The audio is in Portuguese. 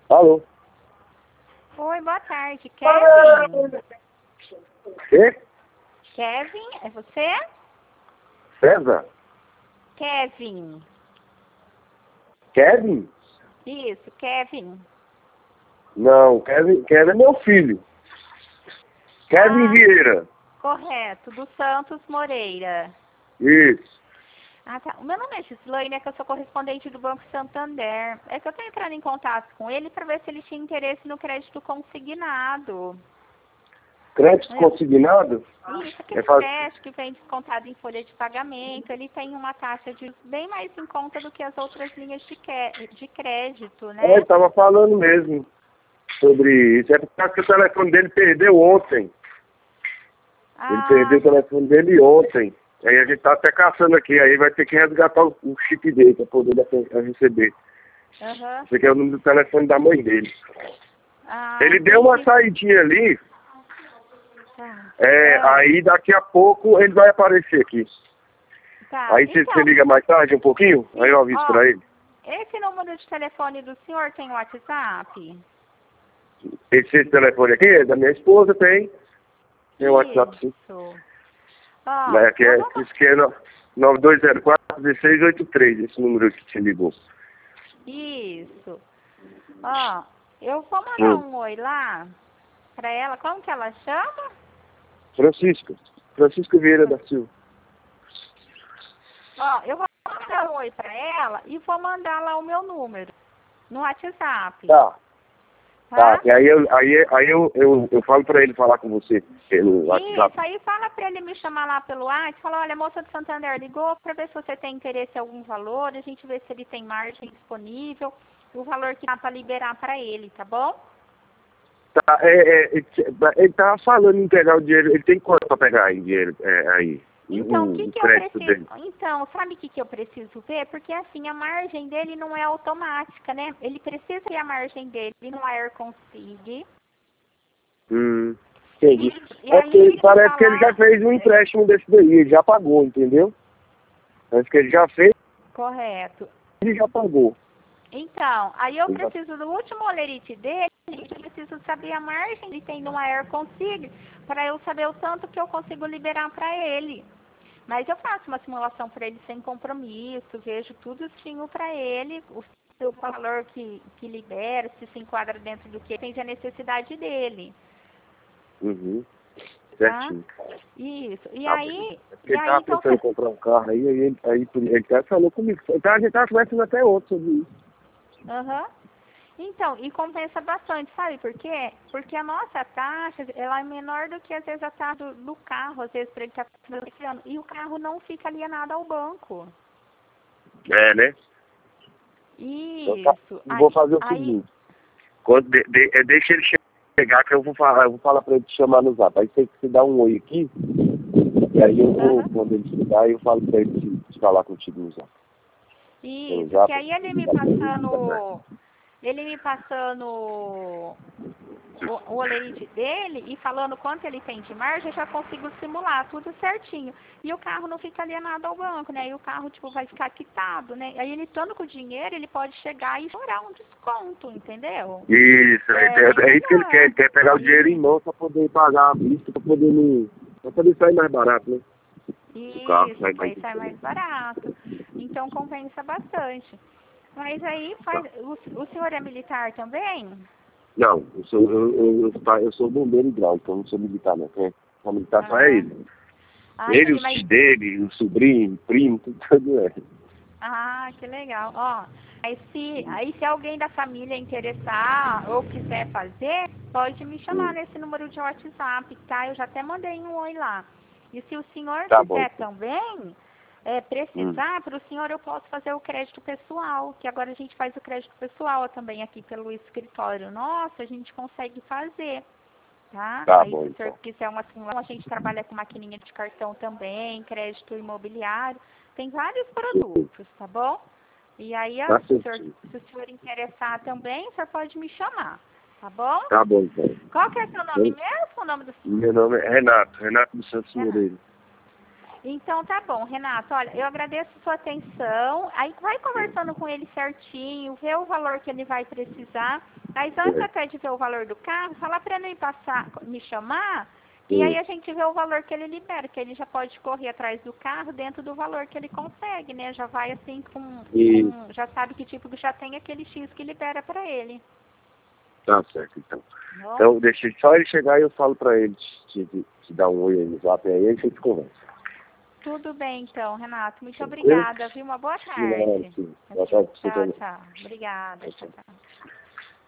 Alô? Oi, boa tarde. Kevin? Quê? Kevin, é você? César? Kevin. Kevin? Isso, Kevin. Não, Kevin é meu filho. Kevin Vieira. Correto, do Santos Moreira. Isso. Ah, tá. O meu nome é Gislaine, é que eu sou correspondente do Banco Santander. É que eu tô entrando em contato com ele para ver se ele tinha interesse no crédito consignado. Crédito consignado? Isso, aquele fácil. crédito que vem descontado em folha de pagamento, ele tem uma taxa de bem mais em conta do que as outras linhas de crédito, né? Ele tava falando mesmo sobre isso. É por causa que o telefone dele perdeu ontem. Ele perdeu o telefone dele ontem. Aí a gente tá até caçando aqui. Aí vai ter que resgatar o chip dele para poder receber. Esse aqui é o número do telefone da mãe dele. Ele deu uma saidinha ali. Aí daqui a pouco ele vai aparecer aqui. Aí então, você liga mais tarde um pouquinho, aí eu aviso pra ele. Esse número de telefone do senhor tem WhatsApp? Esse telefone aqui é da minha esposa, tem. Tem o WhatsApp sim. Esse aqui é 9204-1683, esse número que te ligou. Isso. Eu vou mandar um oi lá pra ela. Como que ela chama? Francisco Vieira da Silva. Eu vou mandar um oi pra ela e vou mandar lá o meu número no WhatsApp. Tá, e aí eu falo pra ele falar com você pelo WhatsApp. Isso, aí fala pra ele me chamar lá pelo WhatsApp, fala, olha, a moça do Santander ligou pra ver se você tem interesse em algum valor, a gente vê se ele tem margem disponível, o valor que dá pra liberar pra ele, tá bom? Tá, ele tava falando em pegar o dinheiro, ele tem quanto pra pegar aí dinheiro aí? Então, o que eu preciso? Dele. Então, sabe o que eu preciso ver? Porque assim, a margem dele não é automática, né? Ele precisa ter a margem dele no Air Consig. Entendi. Parece que ele já fez um empréstimo desse daí, ele já pagou, entendeu? Parece que ele já fez. Correto. Ele já pagou. Então, aí eu preciso do último olerite dele, eu preciso saber a margem que tem no Air Consig, para eu saber o tanto que eu consigo liberar para ele. Mas eu faço uma simulação para ele sem compromisso, vejo tudo certinho para ele, o valor que libera, se enquadra dentro do que tem a necessidade dele. Certinho. Isso. E tá aí... Ele tava pensando em comprar um carro aí ele até falou comigo. Então a gente tava conversando até outro sobre isso. Então, e compensa bastante, sabe por quê? Porque a nossa taxa, ela é menor do que, às vezes, a taxa do carro, às vezes, para ele estar financiando. E o carro não fica alienado ao banco. Né? Isso. Vou fazer o seguinte. Deixa ele chegar que eu vou falar para ele te chamar no zap. Aí você dá um oi aqui, e aí eu vou, quando ele chegar, eu falo para ele te falar contigo no zap. Isso, que aí ele me passando o olerite dele e falando quanto ele tem de margem, eu já consigo simular tudo certinho. E o carro não fica alienado ao banco, né? E o carro, tipo, vai ficar quitado, né? Aí ele estando com o dinheiro, ele pode chegar e chorar um desconto, entendeu? Isso, é isso que ele quer. Ele quer pegar o dinheiro em mão para poder pagar a vista, para poder sair mais barato, né? Isso, aí sai mais barato. Então compensa bastante. Mas aí o senhor é militar também? Não, eu sou bombeiro hidráulico, eu não sou militar, não. O militar só é ele. Ele, os filhos dele, o sobrinho, o primo, tudo é. Que legal. Aí se alguém da família interessar ou quiser fazer, pode me chamar nesse número de WhatsApp, tá? Eu já até mandei um oi lá. E se o senhor quiser também precisar, para o senhor eu posso fazer o crédito pessoal, que agora a gente faz o crédito pessoal também aqui pelo escritório nosso, a gente consegue fazer. Aí se o senhor quiser uma simulação, a gente trabalha com maquininha de cartão também, crédito imobiliário, tem vários produtos, tá bom? E aí, se o senhor interessar também, o senhor pode me chamar, tá bom? Tá bom, então. Qual que é o seu nome mesmo, o nome do senhor? Meu nome é Renato dos Santos Moreira. Então tá bom, Renato. Olha, eu agradeço a sua atenção. Aí vai conversando com ele certinho, vê o valor que ele vai precisar. Mas antes até de ver o valor do carro, fala para ele me chamar. E aí a gente vê o valor que ele libera, que ele já pode correr atrás do carro dentro do valor que ele consegue, né? Já vai assim já sabe que tipo já tem aquele X que libera para ele. Tá certo, então. Então, deixa só ele chegar e eu falo pra ele te dar um oi aí no zap aí, a gente conversa. Tudo bem, então, Renato. Muito obrigada, viu? Uma boa tarde. Sim. Boa tarde pra você também. Tchau. Obrigada. Tchau.